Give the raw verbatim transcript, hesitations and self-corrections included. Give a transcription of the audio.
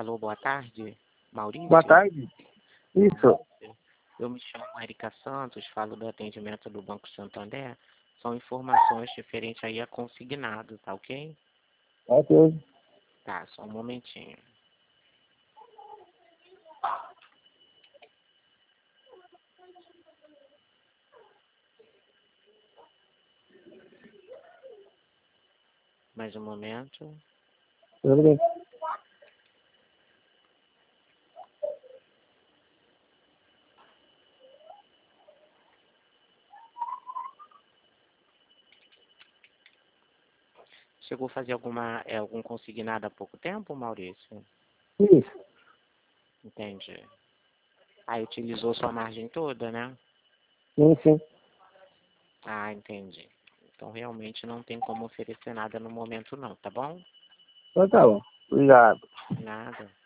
Alô, boa tarde, Maurício? Boa tarde. Isso. Eu me chamo Erika Santos, falo do atendimento do Banco Santander. São informações referentes aí a consignado, tá ok? Ok. Tá, só um momentinho. Mais um momento. Tudo bem. Chegou a fazer alguma, é, algum consignado há pouco tempo, Maurício? Isso. Entendi. Aí utilizou sua margem toda, né? Sim, sim. Ah, entendi. Então realmente não tem como oferecer nada no momento não, tá bom? Então tá bom. Obrigado. Nada.